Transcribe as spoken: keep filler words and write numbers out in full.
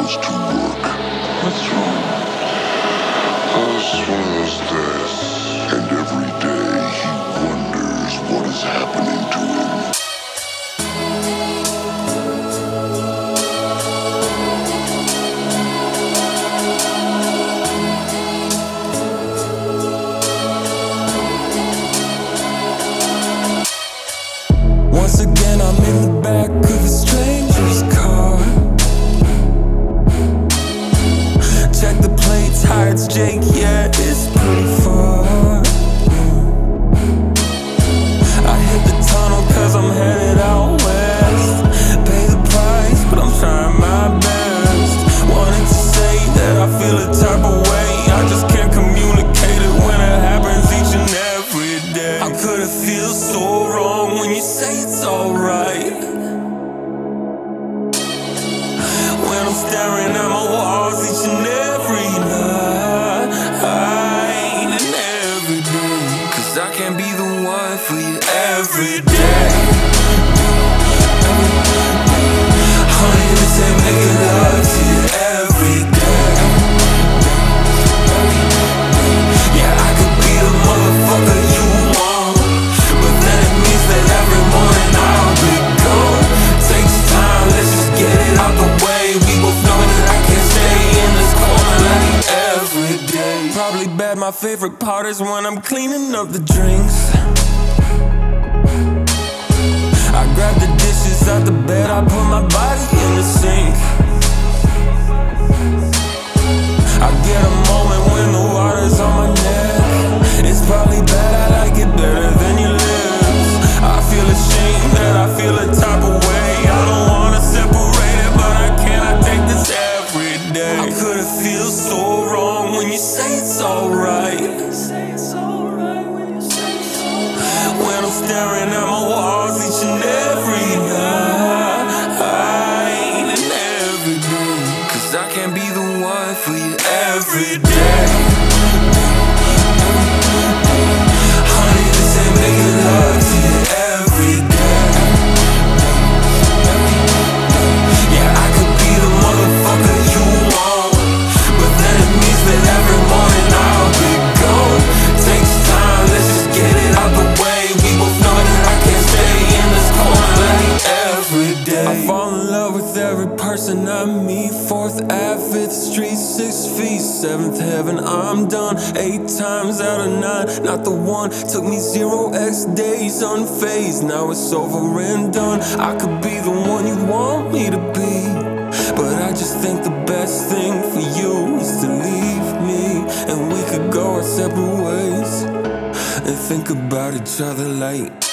goes to work. What's wrong? Oh, it's one of those days. And every day he wonders what is happening to him. Once again I'm in the back of a stranger's car. Check the plates, hi, it's Jake, yeah, it's pretty far. I hit the tunnel cause I'm headed out west. Pay the price, but I'm trying my best. Wanted to say that I feel a type of way, I just can't communicate it when it happens each and every day. How could it feel so wrong when you say it's alright? When I'm staring at my walls each and every night and every day. Cause I can't be the one for you every day. Honey, this ain't making love to you every day. Yeah, I could be the motherfucker you want, but then it means that every morning I'll be gone. Takes time, let's just get it out the way. We both know that I can't stay in this corner like every day. Probably bad, my favorite part is when I'm cleaning up the drinks. I grab the dishes out the bed, I put my body in the sink. I get a moment when the water's on my neck. It's probably bad, I like it better than your lips. I feel ashamed that I feel a type of way. I don't wanna separate it, but I cannot take this every day. How could it feel so wrong when you say it's alright? When I'm staring at my walls each and every night and every day. Cause I can't be the one for you every day. Honey, this ain't making love to you every day. Yeah, I could be the motherfucker you want, but then it means that every morning I'll be gone. Takes time, let's just get it out the way. We both know that I can't stay in this corner like every day. I fall in love with every person I meet. Fourth Ave, Fifth Street, Sixth feet, Seventh Heaven, I'm done. Eight times out of nine, not the one. Took me zero X days unfazed, now it's over and done. I could be the one you want me to be, but I just think the best thing for you is to leave me, and we could go our separate ways and think about each other like